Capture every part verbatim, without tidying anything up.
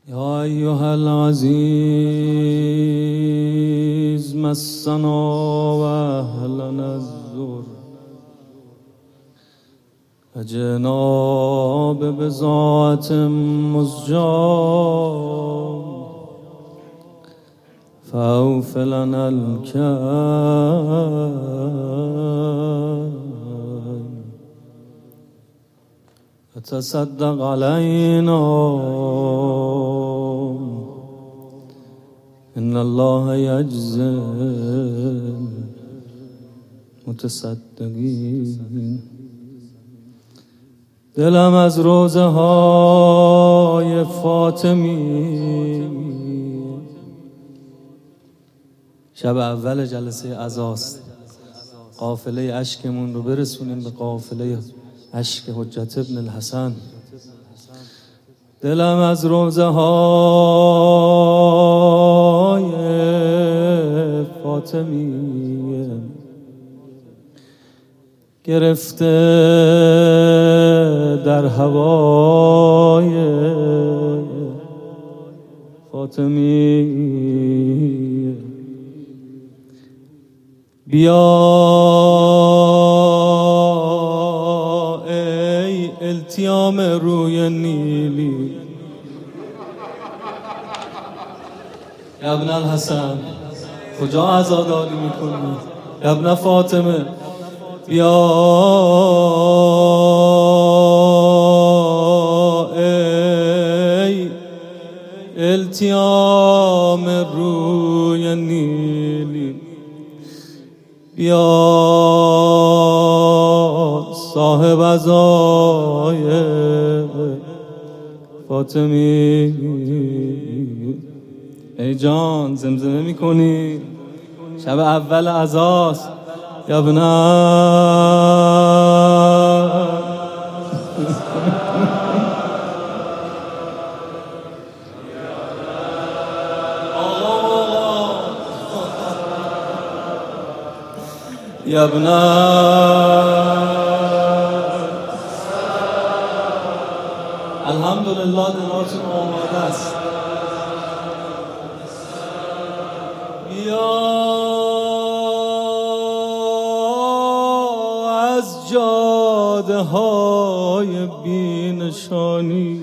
یا ایها العزیز مسنا و اهلنا الضر جناب بضاعت مزجاة فاوف لنا الكيل وتصدق علينا ان الله يجزي المتصدقين. دلم از روزه های فاطمی، شب اول جلسه عزاست، قافله اشکمون رو برسونیم به قافله اشک حجت ابن الحسن. دلم از روزه های فاطمی گرفته در هوای فاطمی. بیا ای التیام روی نیلی، ابن الحسن کجا عزاداری میکنی؟ ابن فاطمه بیا ای التیام روی نیلی، بیا صاحب عزای فاطمی. ای جان زمزمه میکنی شب اول عزاست یا ابن یا ابن الحمدلله دلاتون آماده است. بیا از جاده های بی نشانی،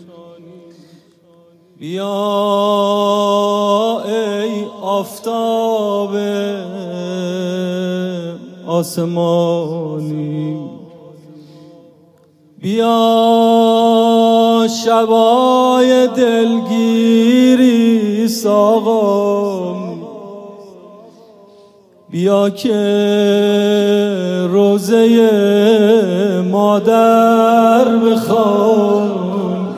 بیا ای آفتاب آسمانی، بیا شبای دلگیری ساقا، بیا که روزه مادر بخوان.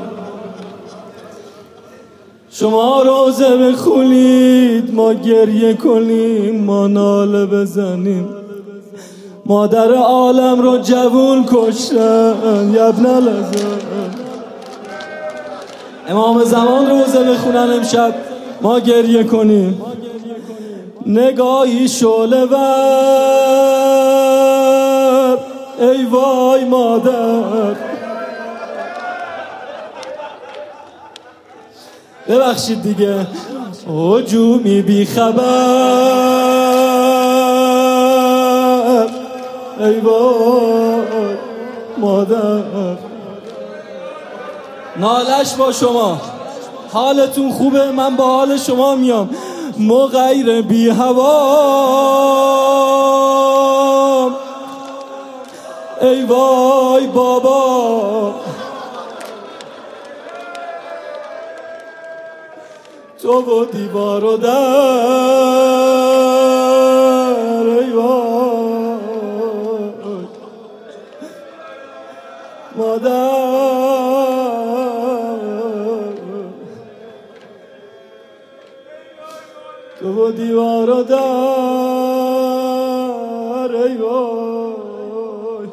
شما روزه بخونید ما گریه کنیم، ما ناله بزنیم. مادر عالم رو جوون کشتن یا ابن الحسن. امام زمان روزه بخونن امشب ما گریه کنیم. نگاهی شعله ور ای وای مادر. ببخشید دیگه هجومی بی خبر ای وای مادر. نالش با شما، حالتون خوبه من با حال شما میام. مغیر بی هوا ای وای بابا. تو و دیوار و در ای وای مادر. تو و دیوار و در ای وای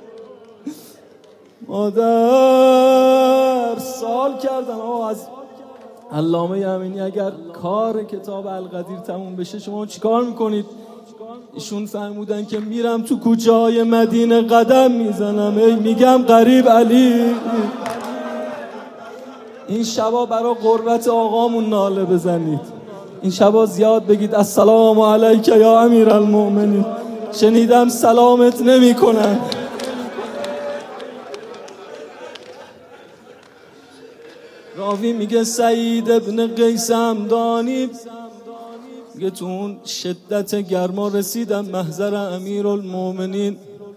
مادر. سوال کردم آقا از علامه یمینی اگر کار کتاب القدیر تموم بشه شما چیکار میکنید؟ ایشون فرمودن که میرم تو کوچه های مدینه قدم میزنم، ای میگم قریب علی این شبا برای قربت آقامون ناله بزنید. این شبا زیاد بگید السلام علیک یا امیرالمؤمنین. شنیدم سلامت نمی کنن. راوی میگه سعید ابن قیس همدانی میگه تو اون شدت گرما رسیدم محضر امیرالمؤمنین.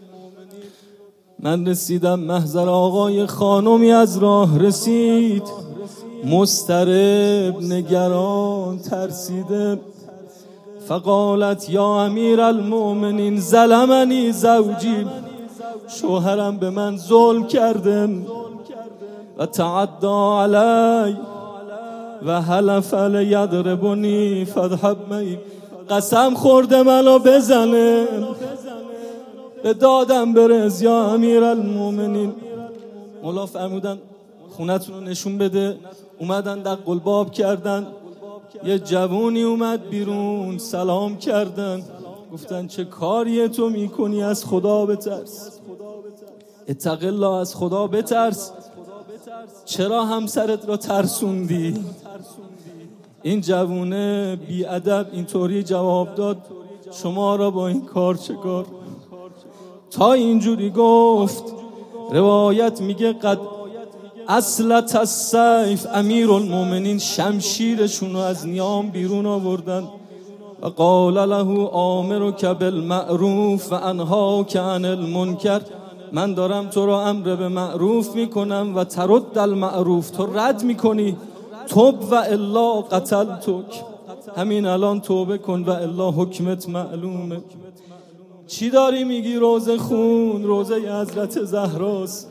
من رسیدم محضر آقای خانمی از راه رسید، مضطرب نگران ترسیده. فقالت یا امیرالمؤمنین ظلمنی زوجی، شوهرم به من ظلم کرده و تعدی علی و حلف لیضربنی فاذهب معی، قسم خورده منو بزنه، به دادم برس یا امیرالمؤمنین. مولا فرمودن خونتون رو نشون بده. اومدن دق الباب کردن، یه جوونی اومد بیرون سلام کردن، گفتن چه کاری تو میکنی؟ از خدا بترس، اتق الله، از خدا بترس. چرا همسرت را ترسوندی؟ این جوونه بی ادب اینطوری جواب داد شما را با این کار چه کار؟ تا اینجوری گفت روایت میگه قد اصلت السیف، امیرالمؤمنین شمشیرشون رو از نیام بیرون آوردن و قال له آمرک بالمعروف و انهاک عن المنکر، من دارم تو رو امر به معروف میکنم و ترد المعروف، تو رد میکنی. توب و الا قتلتک، همین الان توبه کن و الا حکمت معلومه. چی داری میگی؟ روزه خون، روزه حضرت زهراست.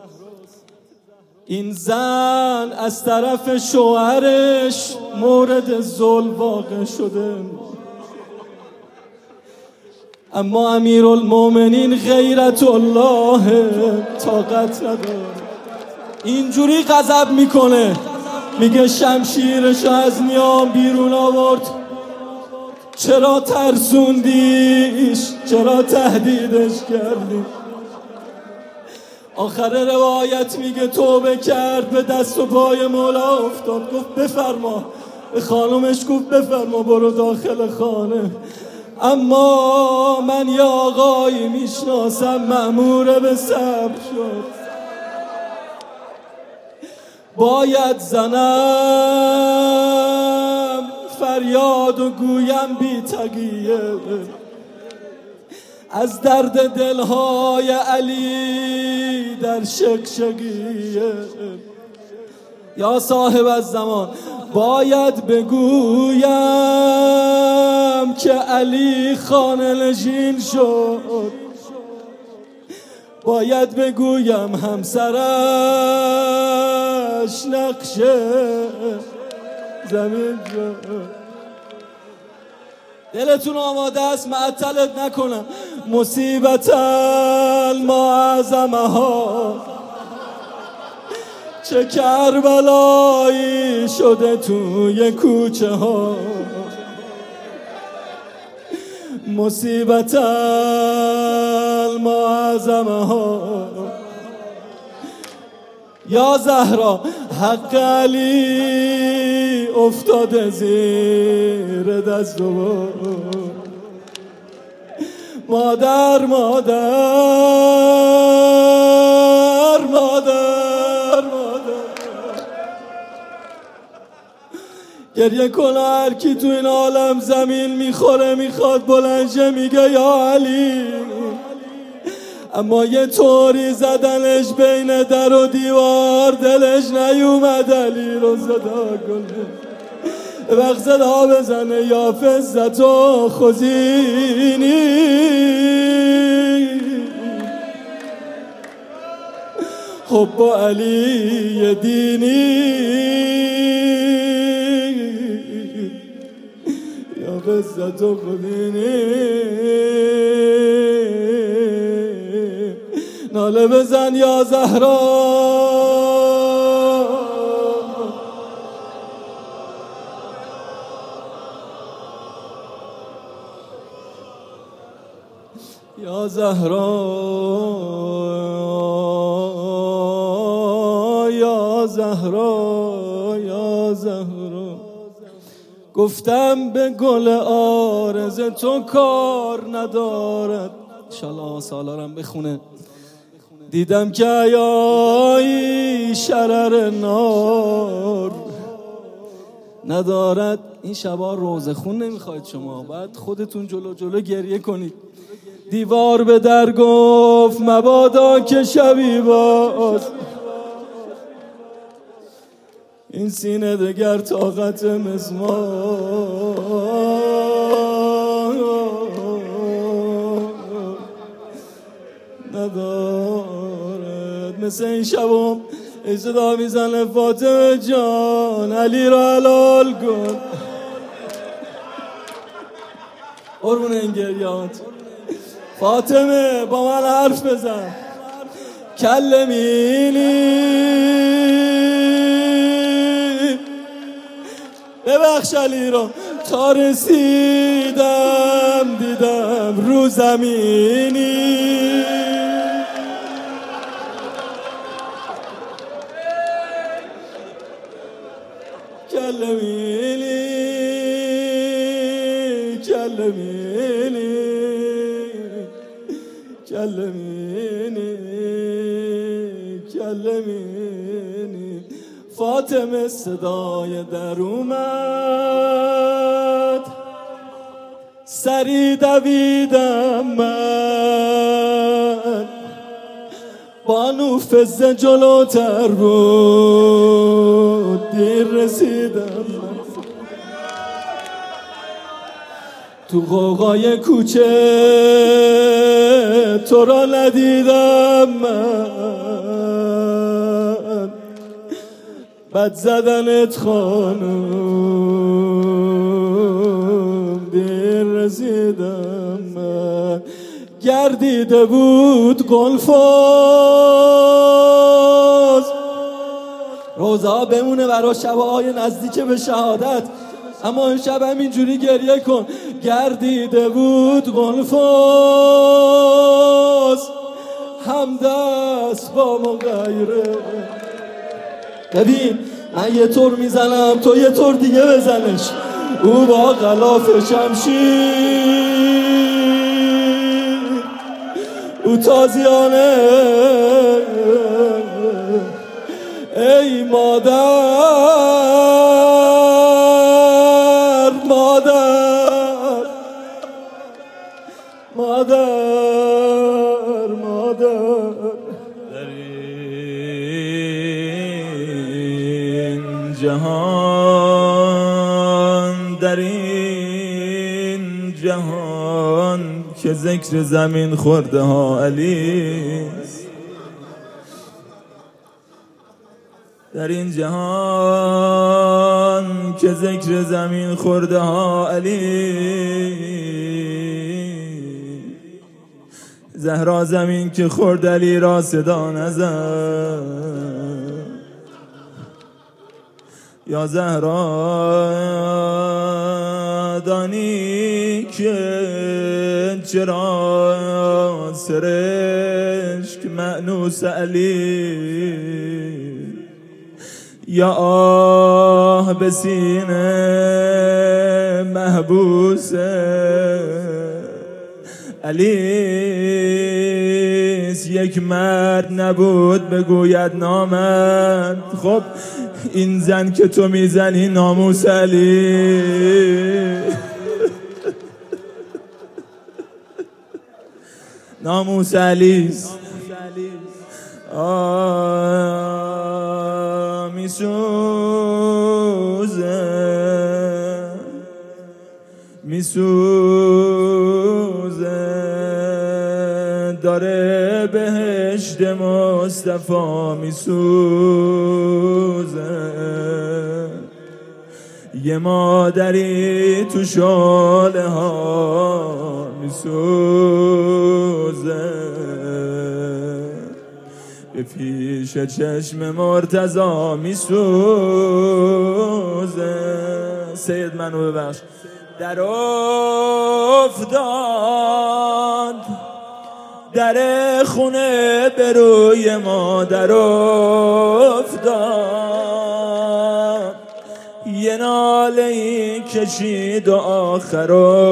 این زن از طرف شوهرش مورد ظلم واقع شده، اما امیرالمؤمنین غیرت الله طاقت نداره. اینجوری غضب میکنه، میگه شمشیرش از نیام بیرون آورد، چرا ترسوندیش؟ چرا تهدیدش کردی؟ آخر روایت میگه توبه کرد، به دست و پای مولا افتاد، گفت بفرما. به خانمش گفت بفرما برو داخل خانه، اما من یه آقایی میشناسم مأمور به صبر شد، باید زنم فریاد و گویم بی تقیه از درد دلهای علی در شقشقیه. یا صاحب الزمان، باید بگویم که علی خانه نشین شد، باید بگویم همسرش نقشه زمین شد. دلتون آماده است؟ معطلت نکنم. مصیبت المعظمه ها، چه کربلایی شده توی کوچه ها. مصیبت المعظمه ها، یا زهرا حق علی افتاده زیر دست و مادر مادر مادر مادر گریه کنه. هر کی تو این عالم زمین میخوره میخواد بلنشه میگه یا علی، اما یه طوری زدنش بین در و دیوار دلش نیومد علی رو صدا کنه. وقت صدا بزنه یا فزت و خزینی، حب علی دینی، یا فزت و خزینی. ناله بزن یا زهرا، یا زهرا، یا یا زهرا یا زهرا. گفتم به گل عارض تو کار ندارد، انشالله سالارم بخونه. دیدم که ایایی شرر نار ندارد. این شبا روزه خون نمیخواید شما، باید خودتون جلو جلو گریه کنید. دیوار به در گفت مبادا که شبی باز، این سینه دگر طاقت مزمار ندارد. مثل این شبم ای صدا میزنه فاطمه جان علی را حلال کن. قربون این گریات فاطمه با من حرف بزن. کلمینی ببخش علی را تا رسیدم دیدم رو زمینی. کلمینی کلمینی کلمینی کلمینی. فاطمه صدای در اومد، سری دویدم من. بانو فزه جلوتر بود دیر رسیدم من. تو غوغای کوچه تو را ندیدم من. بد زدنت خانم دیر رسیدم من. گردیده بود قلفاز، روزا بمونه برا شبهای نزدیک به شهادت، اما این شب همینجوری گریه کن. گردیده بود قلفاز، همدست با مغیره. ببین من یه طور میزنم تو یه طور دیگه بزنش. او با غلاف شمشیر، او تازیانه ای مادر مادر مادر مادر. در این جهان در این جهان که ذکر زمین خورده ها علی، در این جهان که ذکر زمین خورده ها علی. زهرا زمین که خورد علی را صدا نزد، یا زهرا دانی که چرا سرشک مأنوس علی. یا آه به سینه محبوس علیست، یک مرد نبود بگوید نامد. خب این زن که تو میزنی ناموس علی. ناموس علیست. آه میسوزه میسوزه داره بهشت مصطفی میسوزه. یه مادری تو شاله ها میسوزه، به پیش چشم مرتضی میسوزه. سید منو ببخش. در افتاد در خونه به روی مادر افتاد، یه ناله کشید و آخر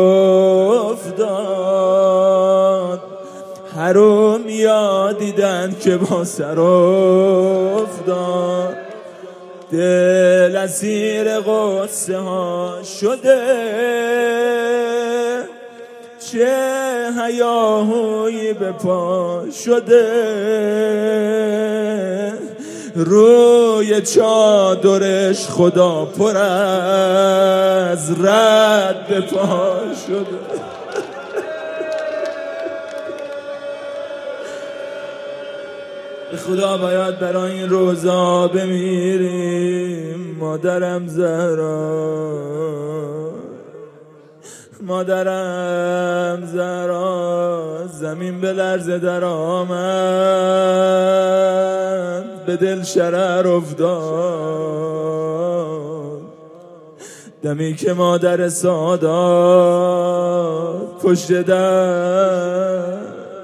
افتاد. حروم یا دیدن که با سر افتاد، دل اسیر غصه ها شده، چه هیاهویی به پا شده، روی چادرش خدا پر از رد به پا شده. خدا باید برای این روزا بمیریم. مادرم زهرا، مادرم زهرا، زمین به لرزه در آمد، به دل شرر افتاد. دمی که مادر سادات پشت در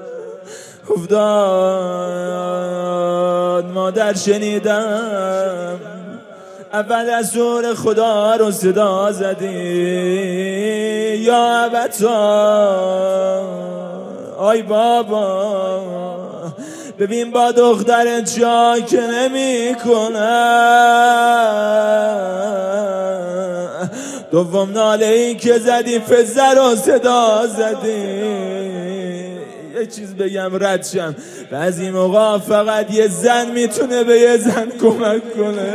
افتاد. مادر شنیدم اول از دور خدا رو صدا زدی، یا ابتا آی بابا، ببین با دختر جا که نمی کنم. دوم ناله ای که زدی پسر رو صدا زدی. یه چیز بگم رد شم، بعضی موقع فقط یه زن میتونه به یه زن کمک کنه.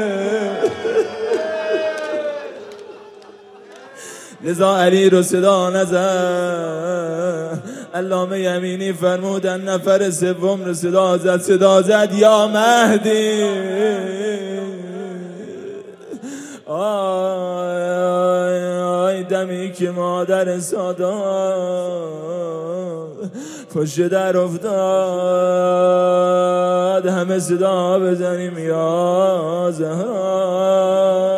لذا علی رو صدا نزد. علامه یمینی فرمودن نفر سوم رو صدا زد. صدا زد یا مهدی. آی آی دمی که مادر سادات پشت در افتاد، همه صدا بزنیم یا زهرا.